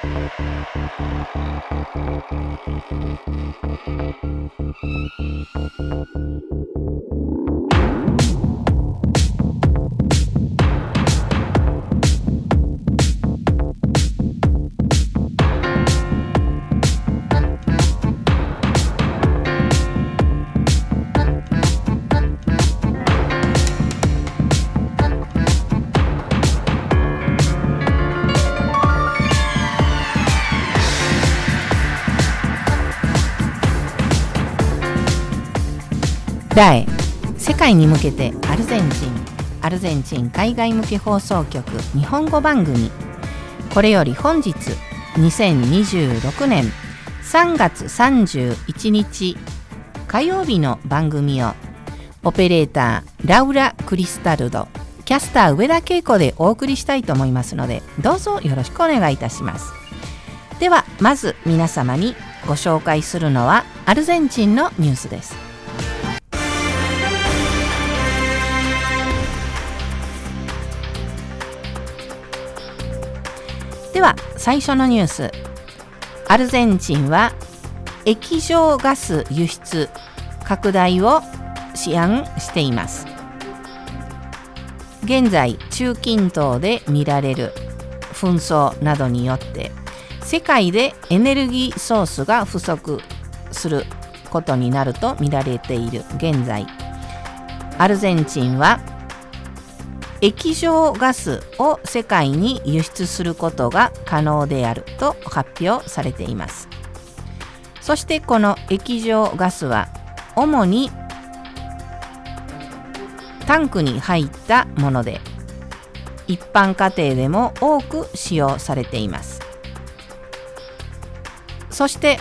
世界に向けてアルゼンチン海外向け放送局日本語番組。これより本日2026年3月31日火曜日の番組をオペレーターラウラ・クリスタルド、キャスター上田恵子でお送りしたいと思いますので、どうぞよろしくお願いいたします。ではまず皆様にご紹介するのはアルゼンチンのニュースです。では最初のニュース。アルゼンチンは液状ガス輸出拡大を思案しています。現在中近東で見られる紛争などによって世界でエネルギーソースが不足することになると見られている現在、アルゼンチンは液状ガスを世界に輸出することが可能であると発表されています。そしてこの液状ガスは主にタンクに入ったもので、一般家庭でも多く使用されています。そして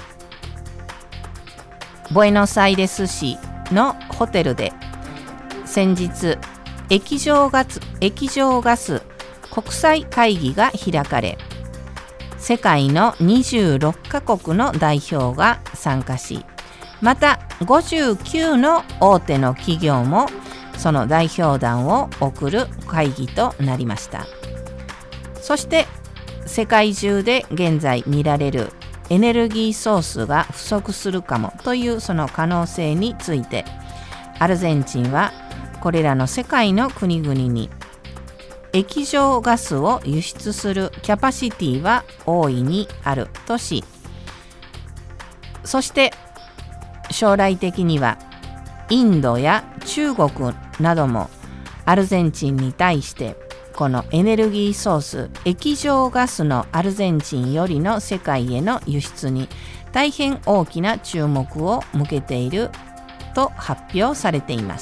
ボエノスアイレス市のホテルで先日液状ガス国際会議が開かれ、世界の26カ国の代表が参加し、また59の大手の企業もその代表団を送る会議となりました。そして世界中で現在見られるエネルギーソースが不足するかもというその可能性について、アルゼンチンはこれらの世界の国々に液状ガスを輸出するキャパシティは大いにあるとし、そして将来的にはインドや中国などもアルゼンチンに対してこのエネルギーソース液状ガスのアルゼンチンよりの世界への輸出に大変大きな注目を向けていると発表されています。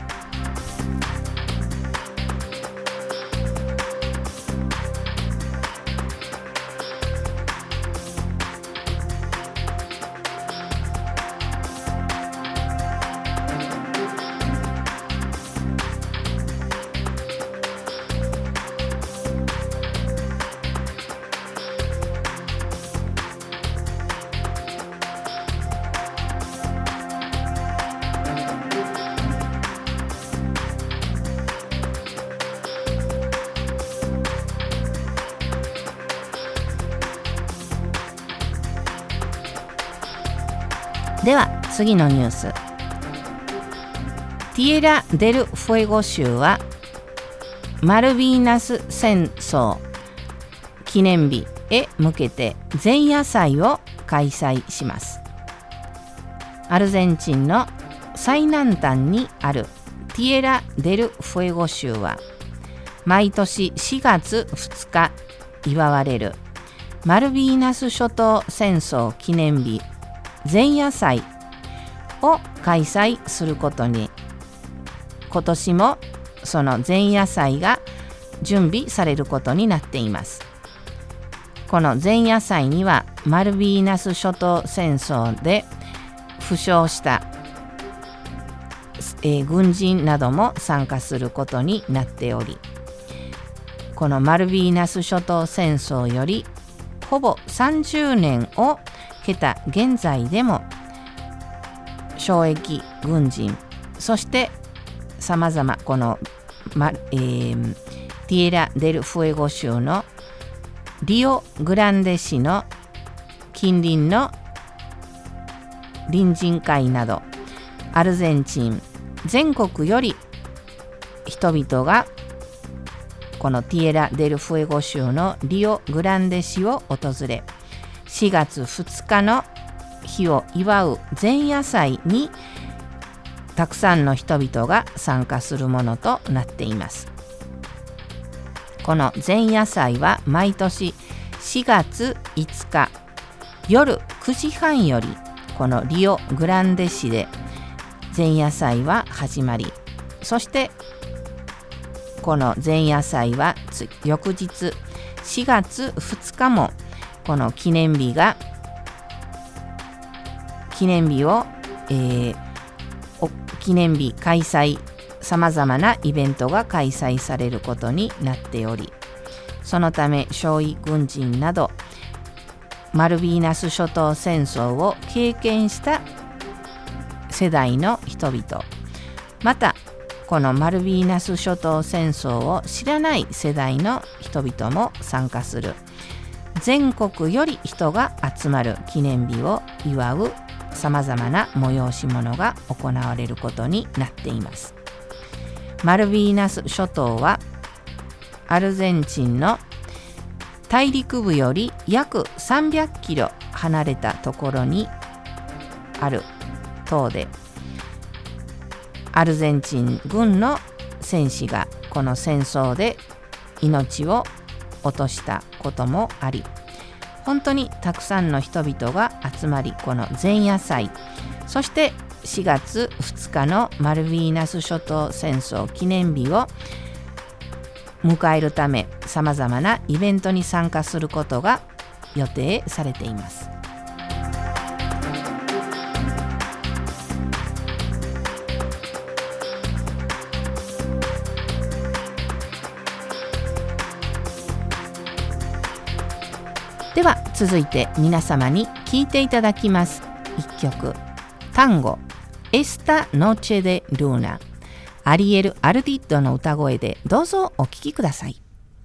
では次のニュース。ティエラ・デル・フエゴ州はマルビーナス戦争記念日へ向けて前夜祭を開催します。アルゼンチンの最南端にあるティエラ・デル・フエゴ州は毎年4月2日祝われるマルビーナス諸島戦争記念日前夜祭を開催することに、今年もその前夜祭が準備されることになっています。この前夜祭にはマルビーナス諸島戦争で負傷した軍人なども参加することになっており、このマルビーナス諸島戦争よりほぼ30年を経た現在でも傷役軍人、そしてさまざまこのティエラ・デル・フエゴ州のリオグランデ市の近隣の隣人会などアルゼンチン全国より人々がこのティエラ・デル・フエゴ州のリオグランデ市を訪れ、4月2日の日を祝う前夜祭にたくさんの人々が参加するものとなっています。この前夜祭は毎年4月5日夜9時半よりこのリオグランデ市で前夜祭は始まり、そしてこの前夜祭は翌日4月2日もこの記念日開催、さまざまなイベントが開催されることになっており、そのため傷痍軍人などマルビーナス諸島戦争を経験した世代の人々、またこのマルビーナス諸島戦争を知らない世代の人々も参加する全国より人が集まる記念日を祝うさまざまな催し物が行われることになっています。マルビーナス諸島はアルゼンチンの大陸部より約300キロ離れたところにある島で、アルゼンチン軍の戦士がこの戦争で命を落としたこともあり、本当にたくさんの人々が集まり、この前夜祭、そして4月2日のマルビーナス諸島戦争記念日を迎えるため、さまざまなイベントに参加することが予定されています。では続いて皆様に聴いていただきます一曲、タンゴエスタ・ノチェ・デ・ルーナ、アリエル・アルディッドの歌声でどうぞお聴きください。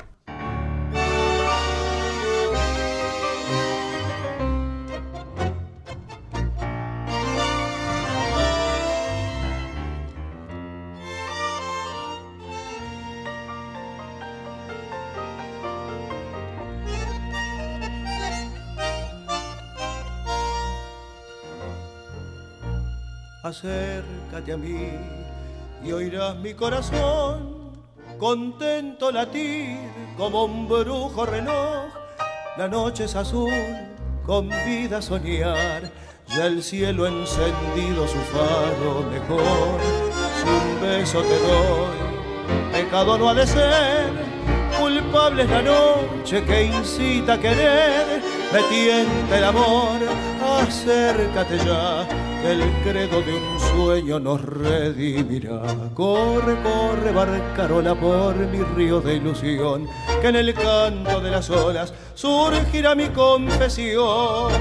Acércate a mí y oirás mi corazón contento latir como un brujo reloj. La noche es azul, convida a soñar, ya el cielo encendido su faro mejor. Si un beso te doy, pecado no ha de ser, culpable es la noche que incita a querer, me tienta el amor, acércate ya, que el credo de un sueño nos redimirá. Corre, corre, barcarola por mi río de ilusión, que en el canto de las olas surgirá mi confesión.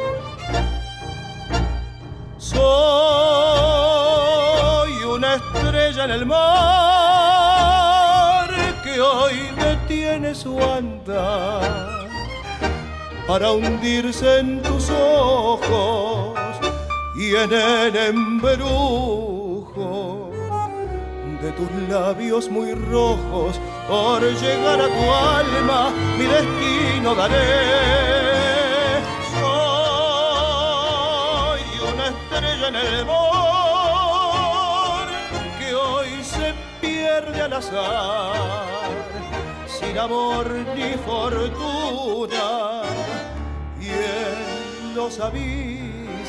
Soy una estrella en el mar que hoy detiene su andar para hundirse en tus ojos y en el embrujo de tus labios muy rojos. Por llegar a tu alma mi destino daré. Soy una estrella en el mar que hoy se pierde al azar, sin amor ni fortuna, y en los abismos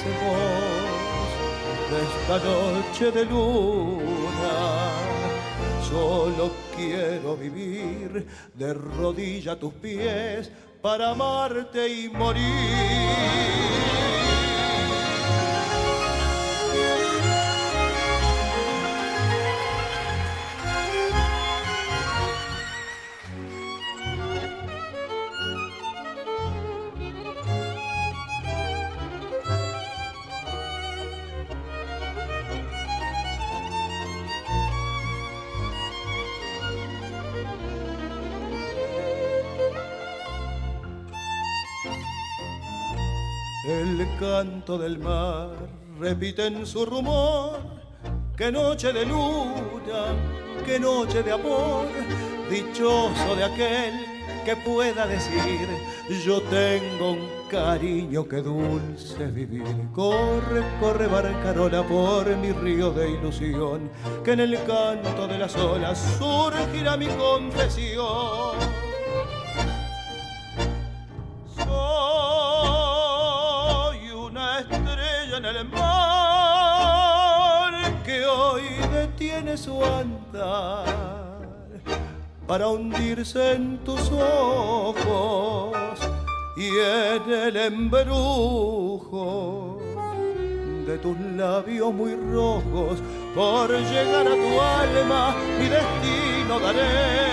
de esta noche de luna solo quiero vivir de rodillas a tus pies para amarte y morir. El canto del mar repite en su rumor, qué noche de luna, qué noche de amor, dichoso de aquel que pueda decir, yo tengo un cariño que dulce vivir. Corre, corre barcarola por mi río de ilusión, que en el canto de las olas surgirá mi confesión. Soy una estrella en el mar que hoy detiene su andar para hundirse en tus ojos y en el embrujo de tus labios muy rojos. Por llegar a tu alma mi destino daré.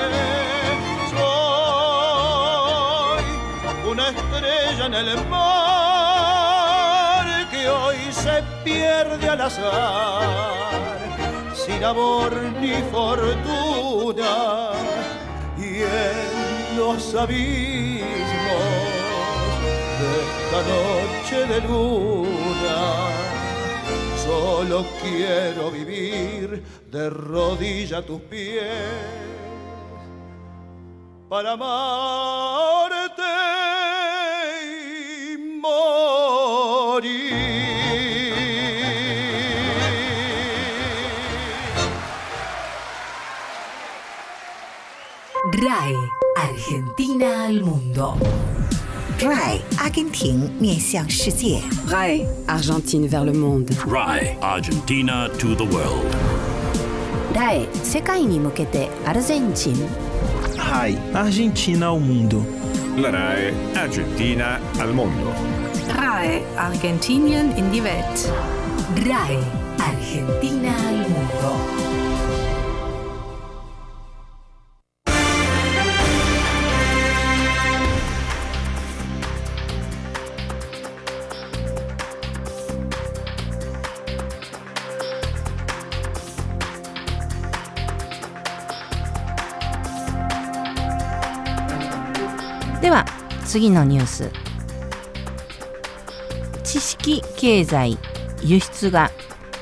Soy una estrella en el mar que hoy se pierde al azar, sin amor ni fortuna, y en los abismos de esta noche de luna solo quiero vivir de rodillas a tus pies para amarte y morir. RAE Argentina al mundo. RAE 阿根廷面向世界。 RAE Argentine vers le monde. RAE Argentina to the world. RAE 世界に向けてアルゼンチン。 RAI Argentina ao mundo. La RAE Argentina al mondo. RAE Argentinien in die Welt. RAE Argentina al mundo.では次のニュース。知識経済輸出が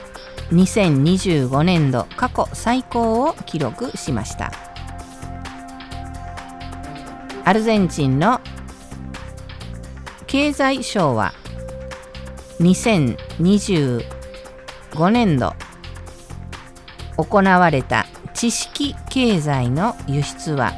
2025年度過去最高を記録しました。アルゼンチンの経済省は2025年度行われた知識経済の輸出は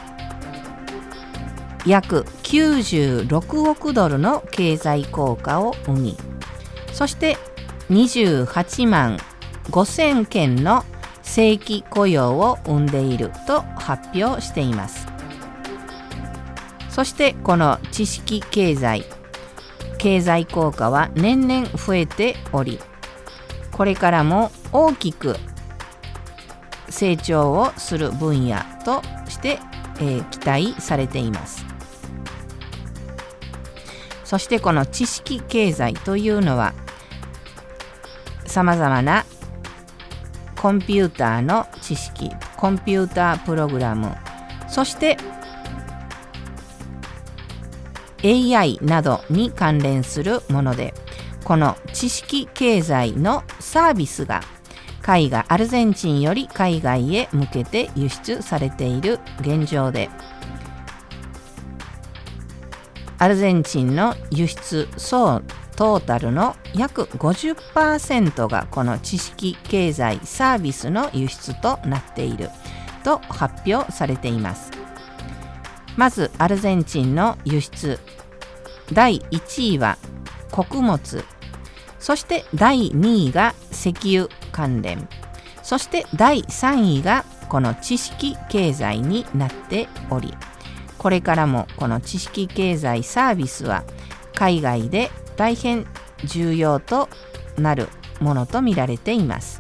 約96億ドルの経済効果を生み、そして28万5000件の正規雇用を生んでいると発表しています。そしてこの知識経済効果は年々増えており、これからも大きく成長をする分野として、期待されています。そしてこの知識経済というのはさまざまなコンピューターの知識、コンピュータープログラム、そして AI などに関連するもので、この知識経済のサービスがアルゼンチンより海外へ向けて輸出されている現状で、アルゼンチンの輸出総トータルの約 50% がこの知識経済サービスの輸出となっていると発表されています。まずアルゼンチンの輸出第1位は穀物、そして第2位が石油関連、そして第3位がこの知識経済になっており、これからもこの知識経済サービスは海外で大変重要となるものと見られています。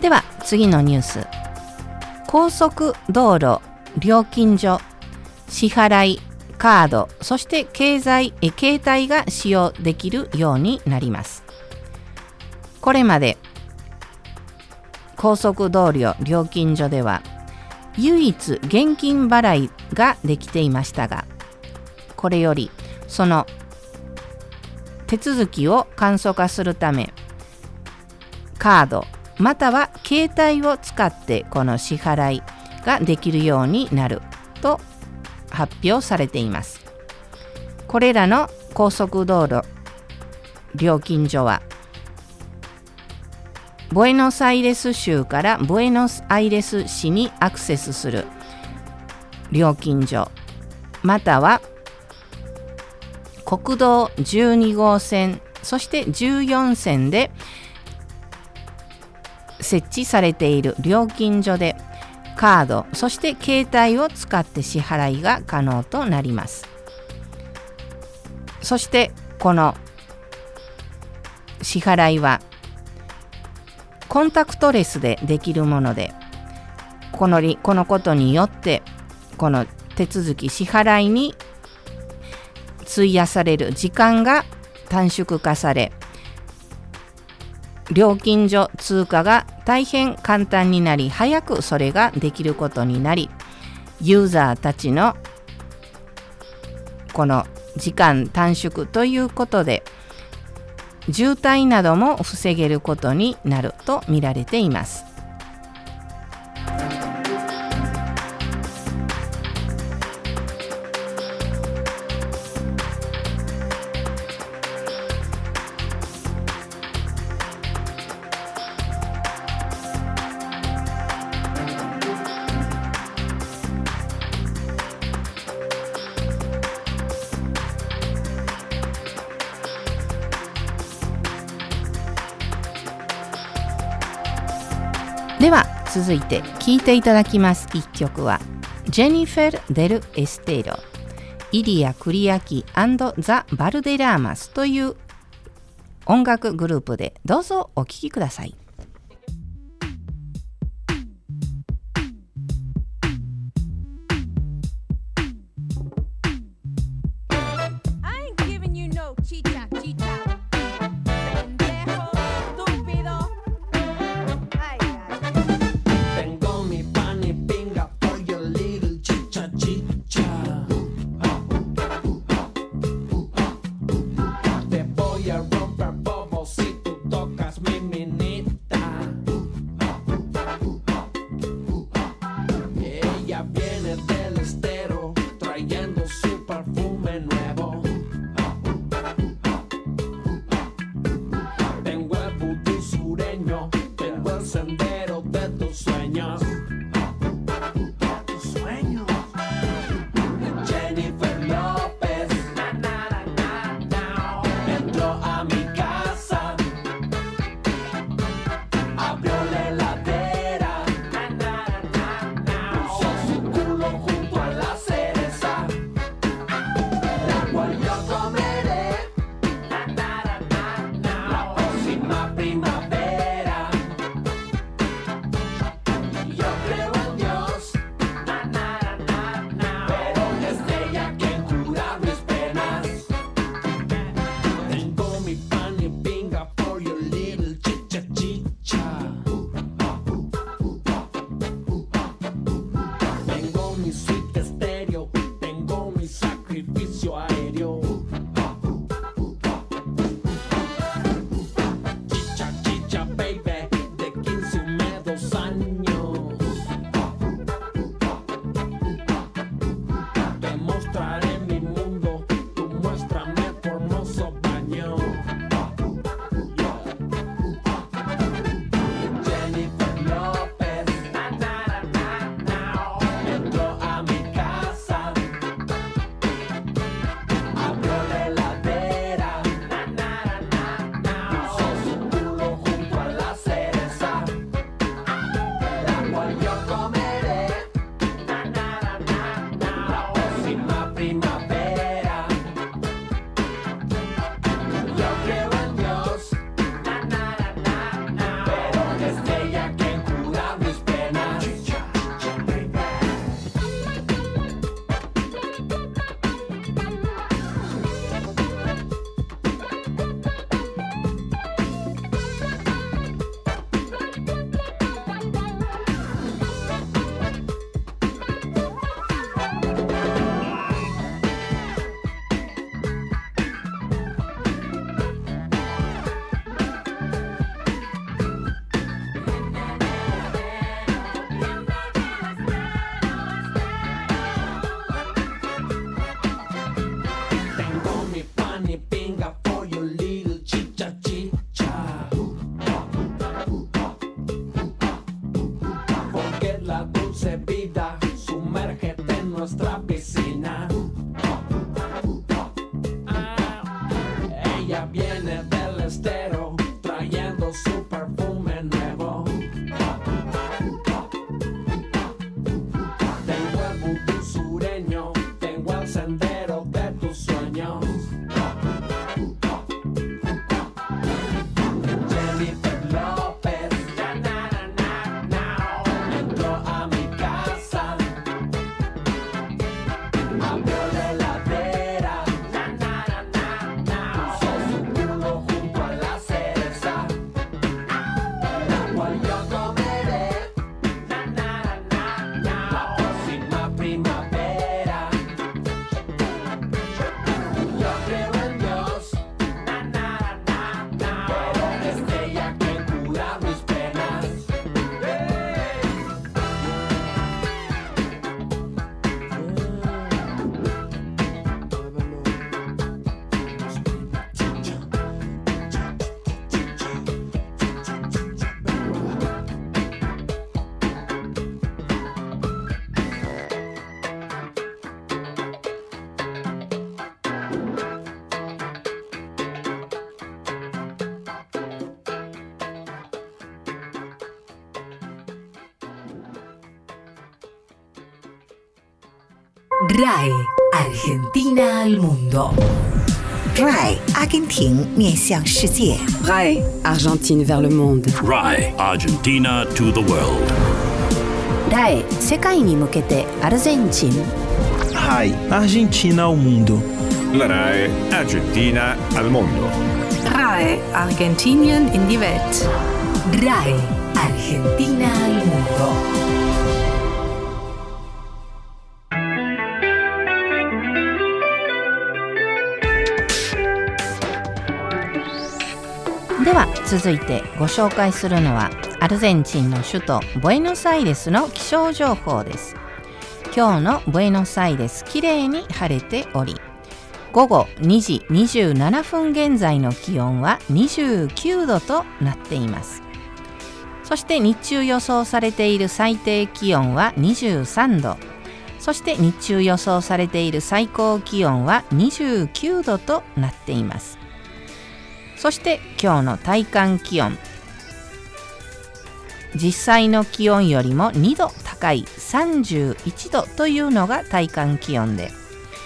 では次のニュース。高速道路料金所支払いカード、そして携帯が使用できるようになります。これまで高速道路料金所では唯一現金払いができていましたが、これよりその手続きを簡素化するため、カードまたは携帯を使ってこの支払いができるようになると発表されています。これらの高速道路料金所はブエノスアイレス州からブエノスアイレス市にアクセスする料金所、または国道12号線、そして14線で設置されている料金所でカード、そして携帯を使って支払いが可能となります。そしてこの支払いはコンタクトレスでできるもので、このことによってこの手続き支払いに費やされる時間が短縮化され、料金所通過が大変簡単になり、早くそれができることになり、ユーザーたちのこの時間短縮ということで渋滞なども防げることになると見られています。では続いて聴いていただきます一曲はジェニフェル・デル・エステロ、イリア・クリアキ&ザ・バルデラーマスという音楽グループで、どうぞお聴きください。 Si tú tocas mi minita RAE Argentina al mundo. RAI 阿根廷面向世界。 RAE Argentine vers le monde. RAE Argentina to the world. RAE 世界に向けてアルゼンチン。 RAI Argentina ao mundo. La RAE Argentina al mondo. RAE Argentinien in die Welt. RAE Argentina al mundo.では続いてご紹介するのはアルゼンチンの首都ブエノスアイレスの気象情報です。今日のブエノスアイレスきれいに晴れており、午後2時27分現在の気温は29度となっています。そして日中予想されている最低気温は23度、そして日中予想されている最高気温は29度となっています。そして今日の体感気温、実際の気温よりも2度高い31度というのが体感気温で、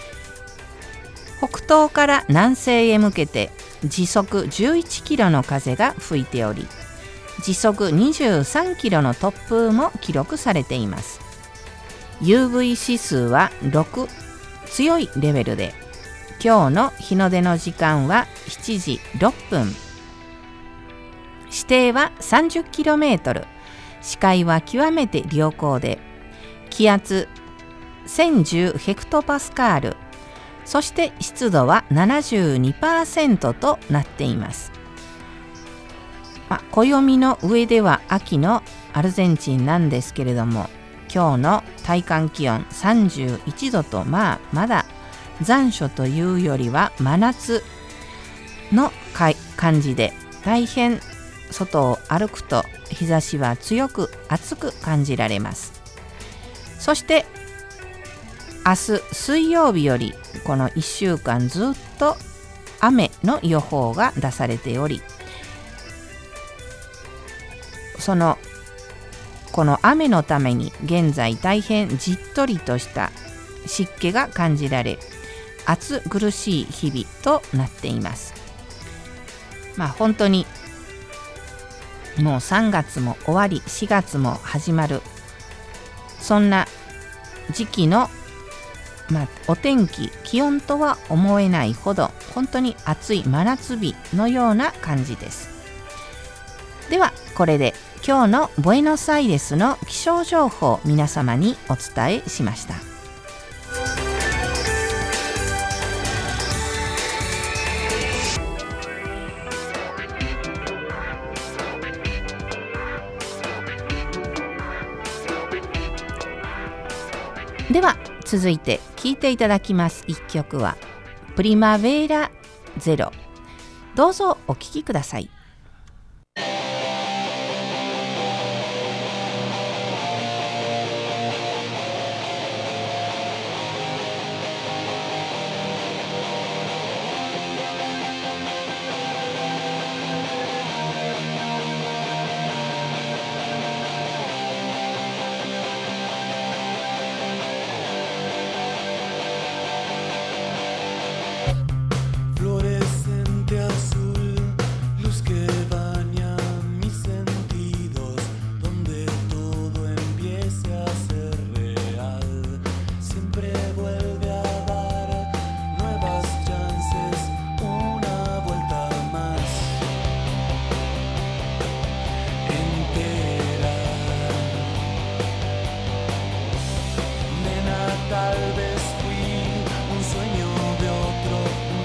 北東から南西へ向けて時速11キロの風が吹いており、時速23キロの突風も記録されています。 UV 指数は6、強いレベルで、今日の日の出の時間は7時6分。視程は 30km、 視界は極めて良好で、気圧1010ヘクトパスカール、そして湿度は 72% となっています。暦の上では秋のアルゼンチンなんですけれども、今日の体感気温31度と、まだ残暑というよりは真夏の感じで、大変外を歩くと日差しは強く暑く感じられます。そして明日水曜日よりこの1週間ずっと雨の予報が出されており、この雨のために現在大変じっとりとした湿気が感じられ、暑苦しい日々となっています。本当にもう3月も終わり4月も始まる、そんな時期の、お天気気温とは思えないほど本当に暑い真夏日のような感じです。ではこれで今日のブエノスアイレスの気象情報を皆様にお伝えしました。では続いて聴いていただきます一曲はプリマヴェラゼロ。どうぞお聴きください。 Tal vez fui un sueño de otro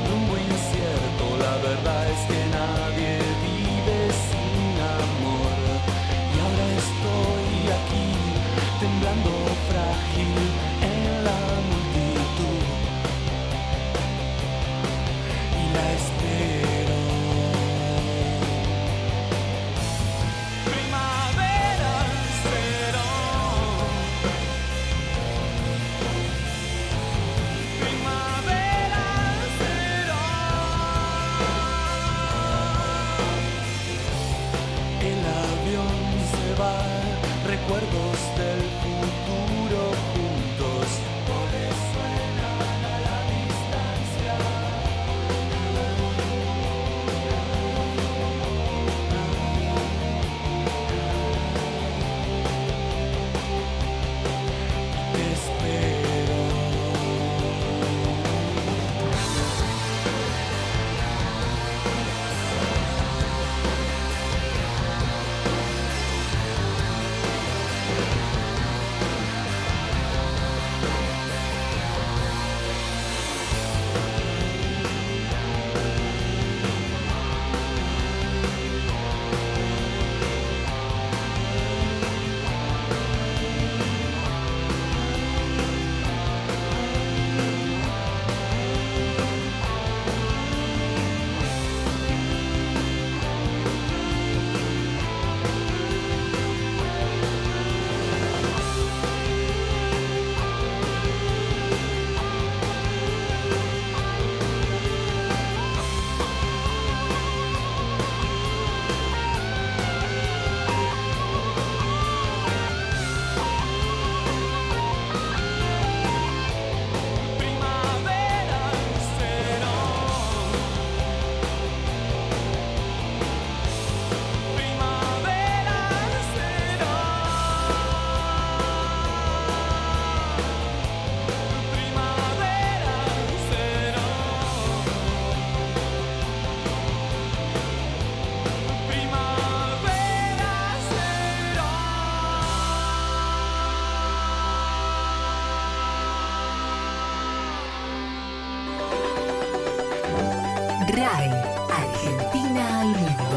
RAI Argentina al mundo.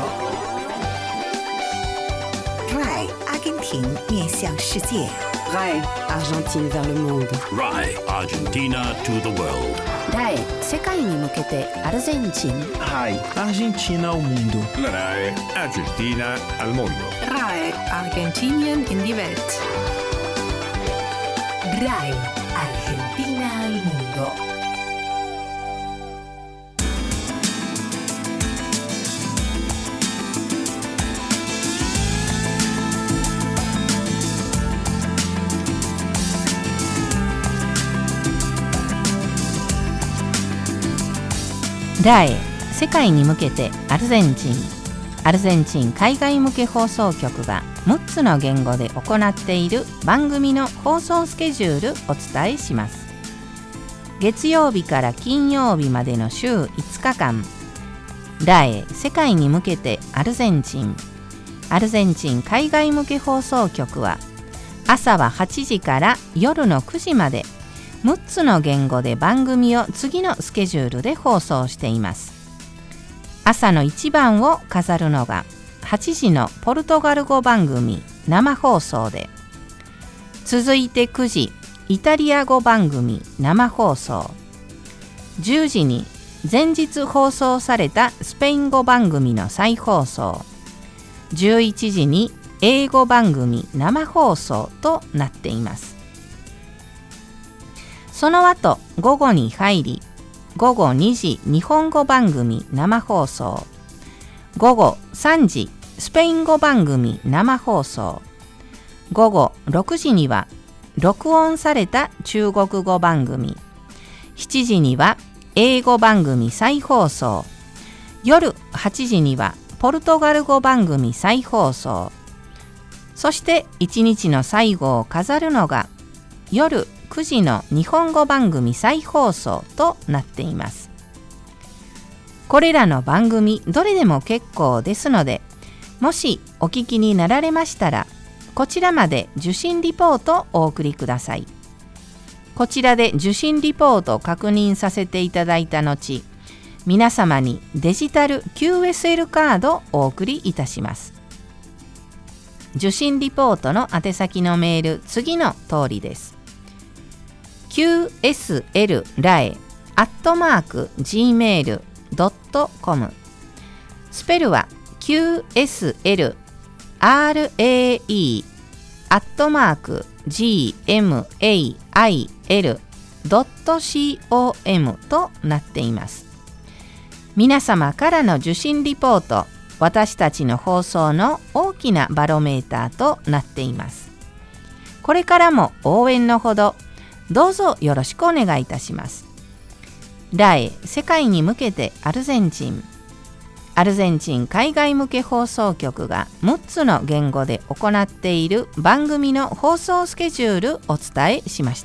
RAI 阿根廷面向世界。 RAI Argentine vers le monde. RAI Argentina to the world. RAI 世界に向けてアルゼンチン。 RAI Argentina ao mundo. La RAI Argentina al mondo. RAI Argentinien in die Welt. RAI Argentina al mundo. RAI 世界に向けてアルゼンチン。アルゼンチン海外向け放送局が6つの言語で行っている番組の放送スケジュールお伝えします。月曜日から金曜日までの週5日間、RAI 世界に向けてアルゼンチン。アルゼンチン海外向け放送局は朝は8時から夜の9時まで6つの言語で番組を次のスケジュールで放送しています。朝の一番を飾るのが8時のポルトガル語番組生放送で、続いて9時イタリア語番組生放送、10時に前日放送されたスペイン語番組の再放送、11時に英語番組生放送となっています。その後午後に入り、午後2時日本語番組生放送、午後3時スペイン語番組生放送、午後6時には録音された中国語番組、7時には英語番組再放送、夜8時にはポルトガル語番組再放送、そして1日の最後を飾るのが夜9時の日本語番組再放送となっています。これらの番組どれでも結構ですので、もしお聞きになられましたら、こちらまで受信リポートをお送りください。こちらで受信リポートを確認させていただいた後、皆様にデジタル QSL カードをお送りいたします。受信リポートの宛先のメール、次の通りです。qsl.gmail.com スペルは qsl@gmail.com となっています。皆様からの受信リポート、私たちの放送の大きなバロメーターとなっています。これからも応援のほどどうぞよろしくお願いいたします。RAI世界に向けてアルゼンチン。アルゼンチン海外向け放送局が6つの言語で行っている番組の放送スケジュールお伝えしました。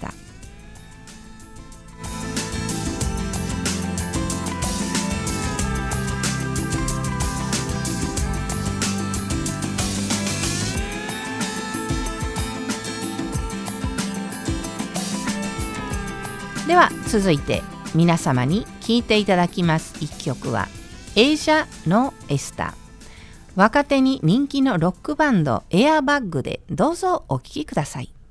では続いて皆様に聴いていただきます一曲はElla no está。若手に人気のロックバンドエアバッグでどうぞお聴きください。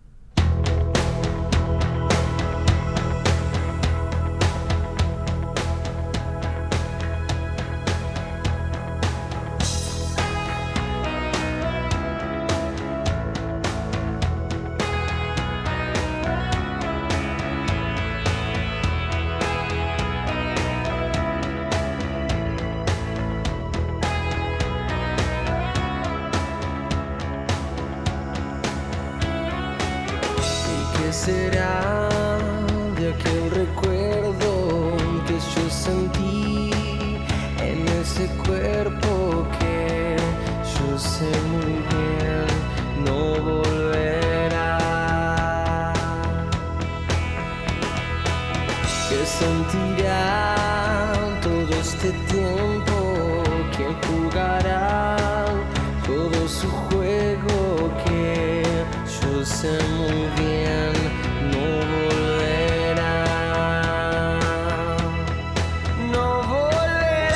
¿Qué será de aquel recuerdo que yo sentí en ese cuerpo que yo sé muy bien no volverá? ¿Qué sentirá todo este tiempo? ¿Quién jugará todo su juego que yo sé muy bien no volverá? No volverá.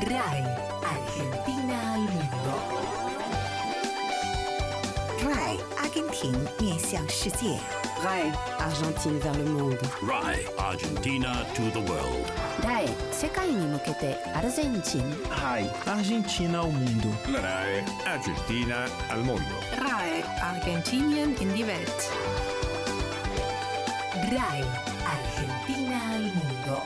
RAI Argentina al mundo. RAI 阿根廷面向世界。 RAI Argentine vers le monde. RAI Argentina to the world. RAI 世界に向けてアルゼンチン。 RAI Argentina ao mundo. RAI Argentina al mundo. RAI Argentinien in die Welt. RAI Argentina al mundo.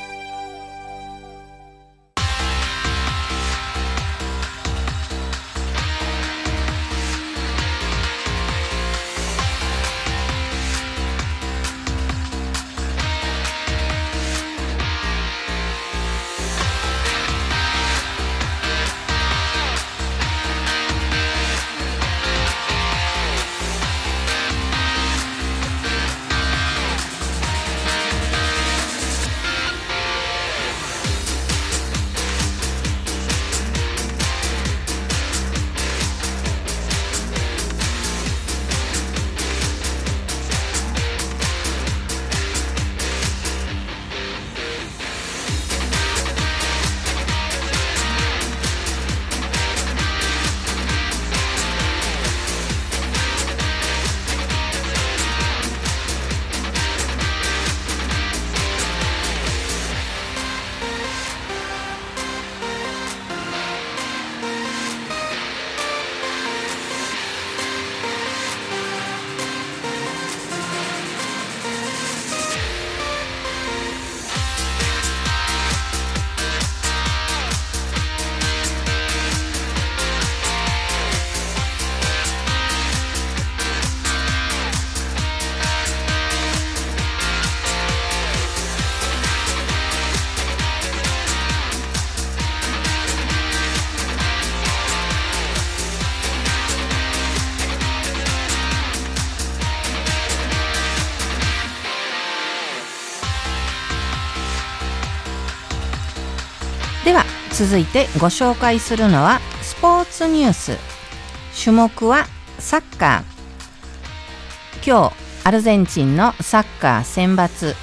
では続いてご紹介するのはスポーツニュース。種目はサッカー。今日アルゼンチンのサッカー選抜、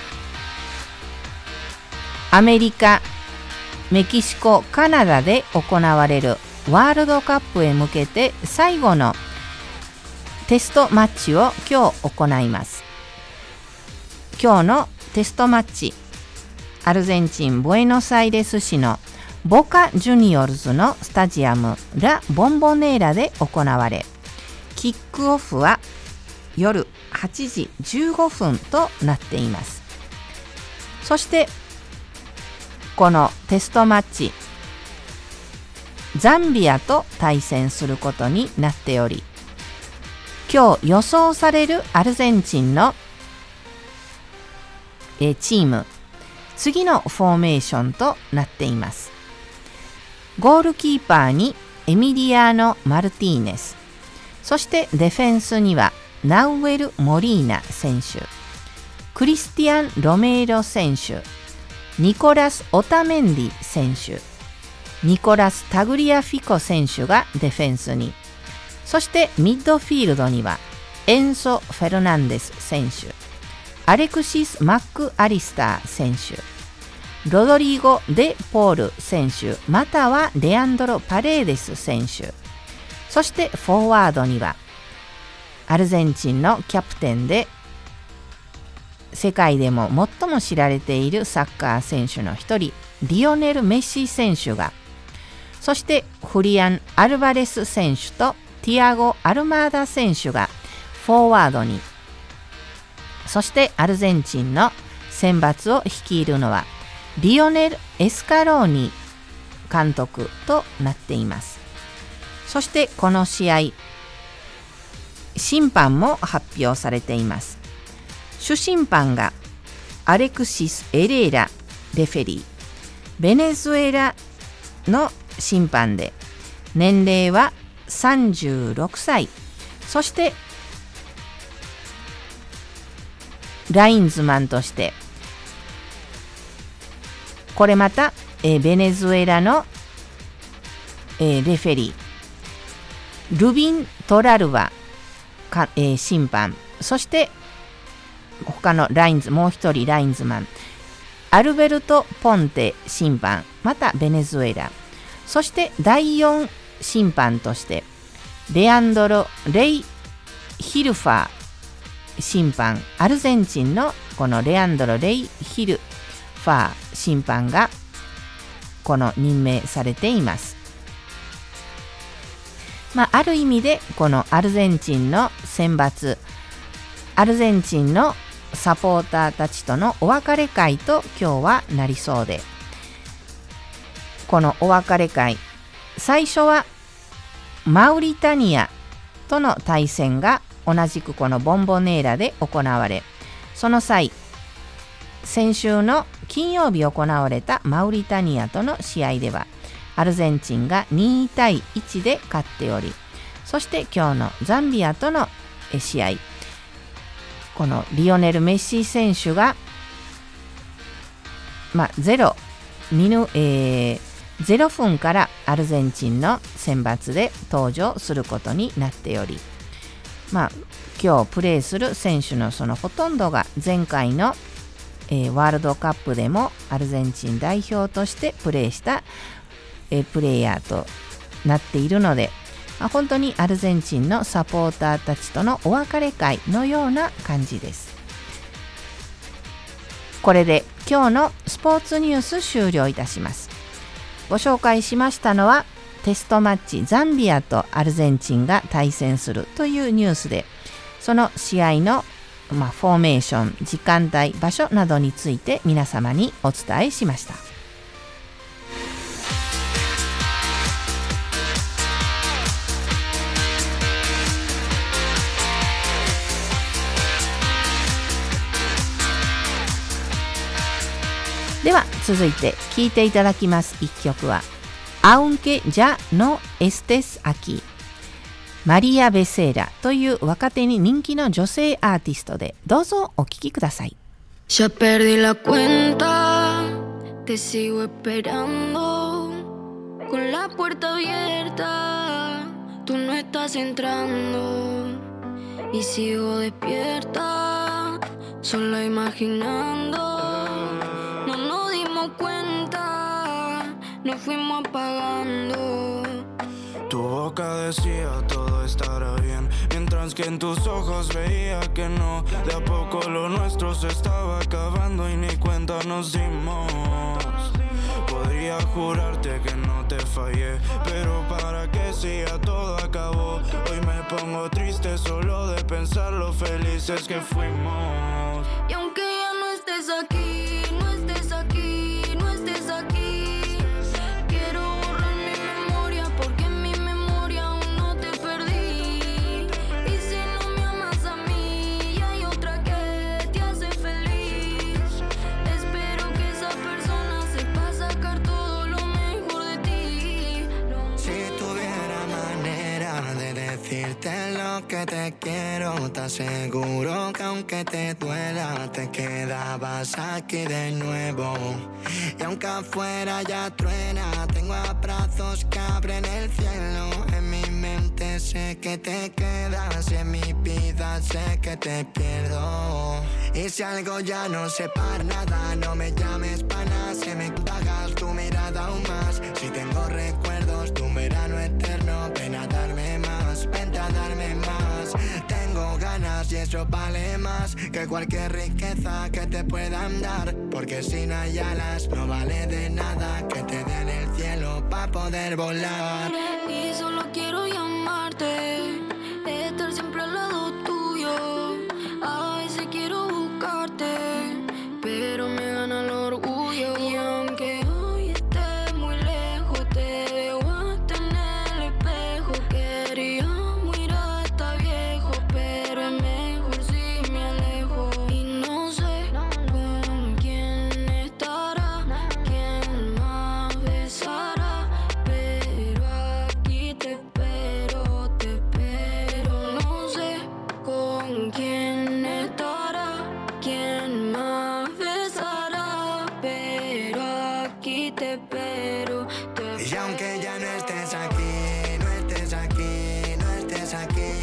アメリカ、メキシコ、カナダで行われるワールドカップへ向けて最後のテストマッチを今日行います。今日のテストマッチ、アルゼンチン・ブエノスアイレス市のボカ・ジュニオルズのスタジアムラ・ボンボネーラで行われ、キックオフは夜8時15分となっています。そしてこのテストマッチ、ザンビアと対戦することになっており、今日予想されるアルゼンチンのチーム、次のフォーメーションとなっています。ゴールキーパーにエミリアーノ・マルティーネス、そしてディフェンスにはナウエル・モリーナ選手、クリスティアン・ロメイロ選手、ニコラス・オタメンディ選手、ニコラス・タグリアフィコ選手がディフェンスに、そしてミッドフィールドにはエンソ・フェルナンデス選手、アレクシス・マック・アリスター選手、ロドリゴ・デ・ポール選手またはレアンドロ・パレーデス選手、そしてフォワードにはアルゼンチンのキャプテンで世界でも最も知られているサッカー選手の一人リオネル・メッシ選手が、そしてフリアン・アルバレス選手とティアゴ・アルマーダ選手がフォワードに、そしてアルゼンチンの選抜を率いるのはリオネル・エスカローニ監督となっています。そしてこの試合、審判も発表されています。主審判がアレクシス・エレーラレフェリー、ベネズエラの審判で、年齢は36歳、そしてラインズマンとしてこれまたベネズエラのレフェリールビン・トラルバ審判、そして他のラインズ、もう一人ラインズマンアルベルト・ポンテ審判、またベネズエラ。そして第4審判としてレアンドロ・レイ・ヒルファー審判、アルゼンチンのこのレアンドロ・レイ・ヒルファー審判がこの任命されています。ある意味でこのアルゼンチンの選抜、アルゼンチンのサポーターたちとのお別れ会と今日はなりそうで、このお別れ会、最初はマウリタニアとの対戦が同じくこのボンボネーラで行われ、その際先週の金曜日行われたマウリタニアとの試合ではアルゼンチンが2対1で勝っており、そして今日のザンビアとの試合、このリオネル・メッシ選手が、0分からアルゼンチンの選抜で登場することになっており、今日プレーする選手のそのほとんどが前回の、ワールドカップでもアルゼンチン代表としてプレーしたプレイヤーとなっているので、本当にアルゼンチンのサポーターたちとのお別れ会のような感じです。これで今日のスポーツニュース終了いたします。ご紹介しましたのはテストマッチザンビアとアルゼンチンが対戦するというニュースで、その試合のフォーメーション、時間帯、場所などについて皆様にお伝えしました。では続いて聴いていただきます一曲はAunque ya no estés aquí、マリア・ベセーラという若手に人気の女性アーティストで、どうぞお聴きください。 Ya perdí la cuenta, te sigo esperando con la puerta abierta, tú no estás entrando y sigo despierta, sola imaginando, no nos dimos cuenta, nos fuimos apagando. Tu boca decía todo estará bien, mientras que en tus ojos veía que no. De a poco lo nuestro se estaba acabando y ni cuenta nos dimos. Podría jurarte que no te fallé, pero para que si ya todo acabó. Hoy me pongo triste solo de pensar lo felices que fuimos. Y aunque ya no estés aquí, no estés aquí, no estés aquí, quiero borrar mi memoria porque en mi memoria aún no te perdí. Y si no me amas a mí, y hay otra que te hace feliz, espero que esa persona sepa sacar todo lo mejor de ti. Si tuviera manera de decirte lo que te quiero, te aseguro que aunque te duela, te quedabas aquí de nuevo. Y aunque afuera ya truena, tengo abrazos que abren el cielo. En mi mente sé que te quedas y en mi vida sé que te pierdo. Y si algo ya no separa nada, no me llames para nada. Si me pagas tu mirada aún más, si tengo recuerdos de un verano eterno, ven a darme más, ven a darme más. Tengo ganas y eso vale más que cualquier riqueza que te puedan dar, porque si no hay alas no vale de nada que te den el cielo para poder volar. Y solo quiero llamarte, estar siempre al lado tuyo. A veces quiero buscarte, pero me gana el orgullo. Y aunque hoy esté muy lejos, te veo hasta en el espejo. Quería mirar hasta viejo, pero es mejor si me alejo. Y no sé con quién estará, quién más besará, pero aquí te espero, te espero. No sé con quién estará, quién más besará, pero aquí te espero, te espero. Y aunque ya no estés aquí, no estés aquí, no estés aquí,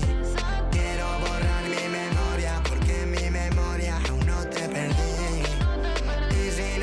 quiero borrar mi memoria porque en mi memoria aún no te perdí. Y si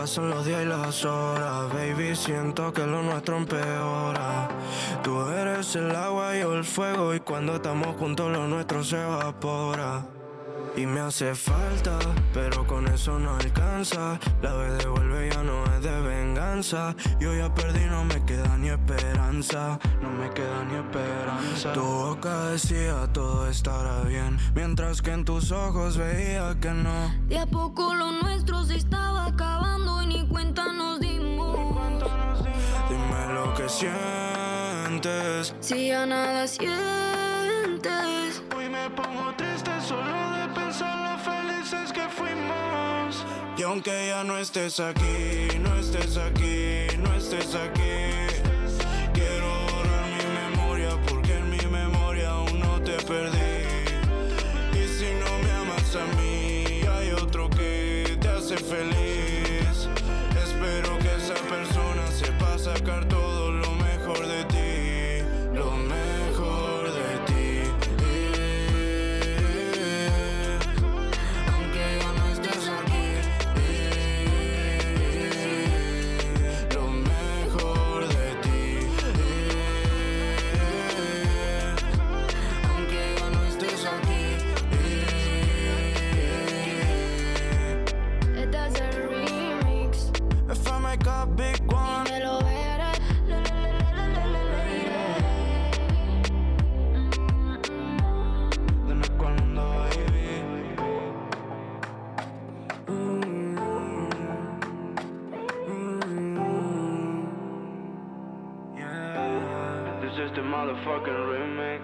pasan los días y las horas. Baby, siento que lo nuestro empeora. Tú eres el agua y yo el fuego, y cuando estamos juntos lo nuestro se evapora. Y me hace falta, pero con eso no alcanza. La vez de volver ya no es de venganza. Yo ya perdí, no me queda ni esperanza. No me queda ni esperanza. Tu boca decía todo estará bien, mientras que en tus ojos veía que no. De a poco lo nuestro se estaba acabando y ni cuenta nos dimos. Dime lo que sientes. Si ya nada sientes. Hoy me pongo triste solo de pensar lo felices que fuimos. Y aunque ya no estés aquí, no estés aquí, no estés aquí, quiero borrar mi memoria, porque en mi memoria aún no te perdí. Y si no me amas a mí, hay otro que te hace feliz. Espero que esa persona sepa sacar todo lo mejor de ti, lo mejor de ti. Aunque ya no estés aquí, lo mejor de ti. Aunque ya no estés aquí. Este es el remix. If I make a big one, Me lo verás. de no cual mundo, baby. Yeah, this is the motherfucking remix.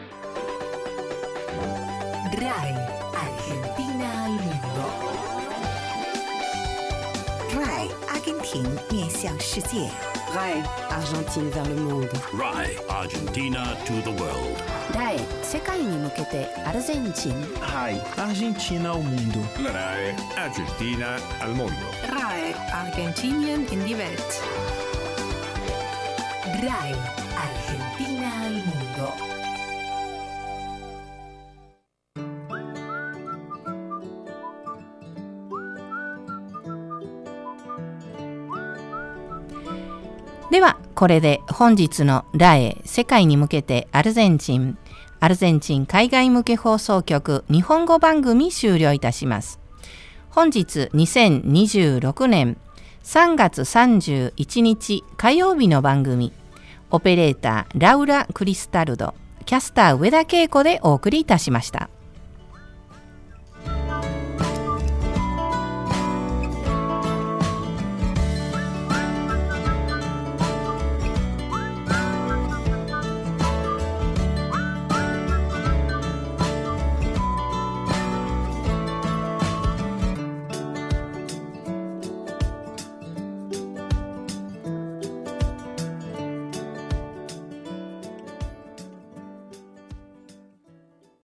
RAI, Argentina al mundo. RAI, 阿根廷面向世界。 RAI, Argentine vers le monde. RAI, Argentina to the world. RAI 世界に向けてアルゼンチン RAI Argentina ao mundo. La RAI Argentina al mondo. RAI Argentinien in die Welt. RAI, Argentina al mundo. ではこれで本日のRAI世界に向けてアルゼンチン海外向け放送局日本語番組終了いたします。本日2026年3月31日火曜日の番組、オペレーターラウラ・クリスタルド、キャスター上田恵子でお送りいたしました。